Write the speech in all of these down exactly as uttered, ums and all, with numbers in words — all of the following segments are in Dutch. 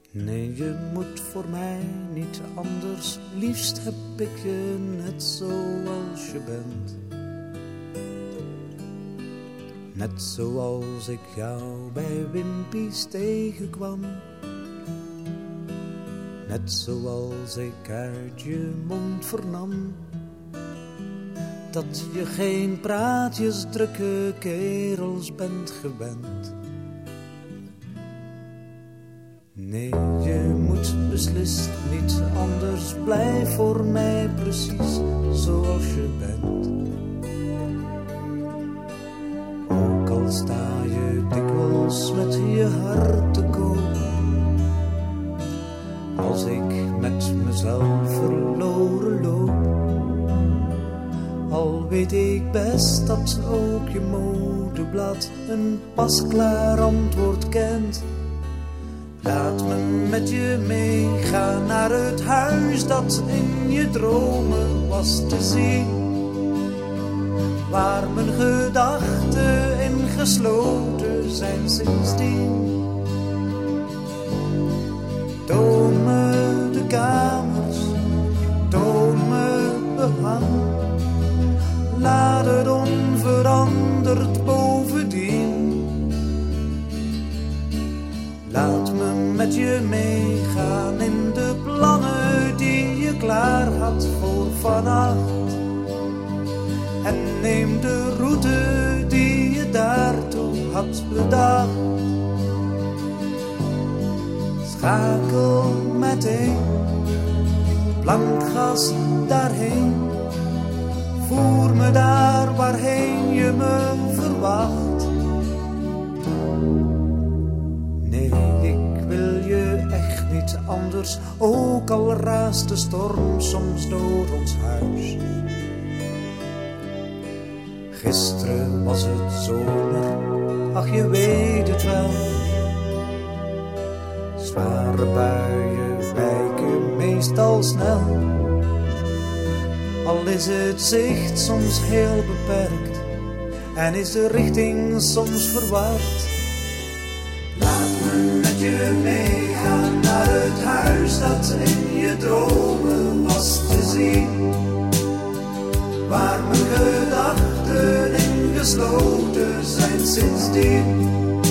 Nee, je moet voor mij niet anders. Liefst heb ik je net zoals je bent. Net zoals ik jou bij Wimpy's tegenkwam. Net zoals ik uit je mond vernam. Dat je geen praatjes drukke kerels bent gewend. Nee, je moet beslist niet anders. Blijf voor mij precies zoals je bent. Ook al sta je dikwijls met je hart te koop. Als ik met mezelf verloren loop. Al weet ik best dat ook je modeblad een pasklaar antwoord kent. Laat me met je meegaan naar het huis dat in je dromen was te zien. Waar mijn gedachten ingesloten zijn sindsdien. Toon me de kamers, toon me behang. Laat het onveranderd bovendien. Laat me met je meegaan in de plannen die je klaar had voor vannacht. En neem de route die je daartoe had bedacht. Schakel meteen, blank gas daarheen. Voer me daar waarheen je me verwacht. Nee, ik wil je echt niet anders. Ook al raast de storm soms door ons huis. Gisteren was het zomer, ach je weet het wel. Zware buien wijken meestal snel. Al is het zicht soms heel beperkt en is de richting soms verward. Laat me met je meegaan naar het huis dat in je dromen was te zien. Waar mijn gedachten ingesloten zijn sindsdien.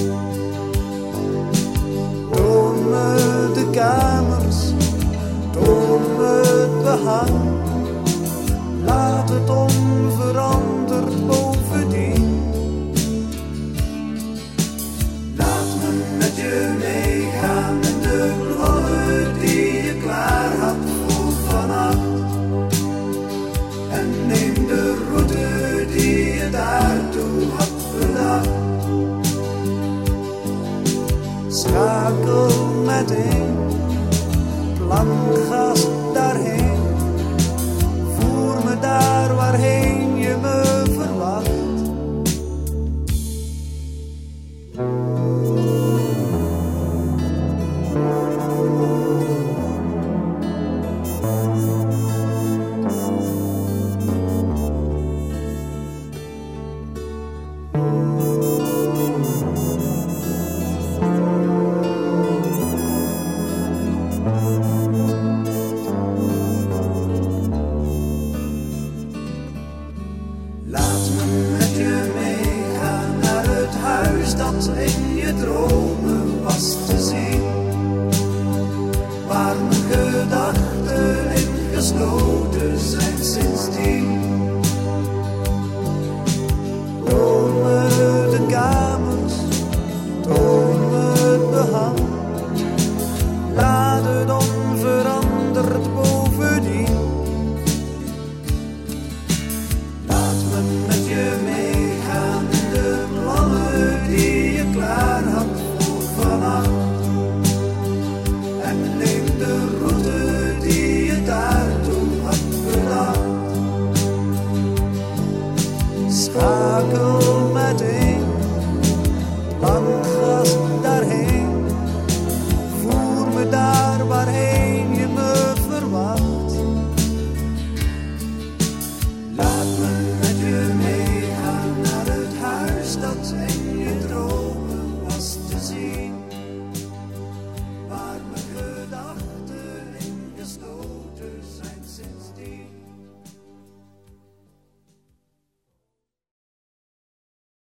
Toon me de kamers, toon me het behang. Laat het onveranderd bovendien. Laat me met je meegaan in de plannen die je klaar had voor vannacht. En neem de route die je daartoe had bedacht. Schakel meteen, plank gas daarheen. Voer me daar waarheen je me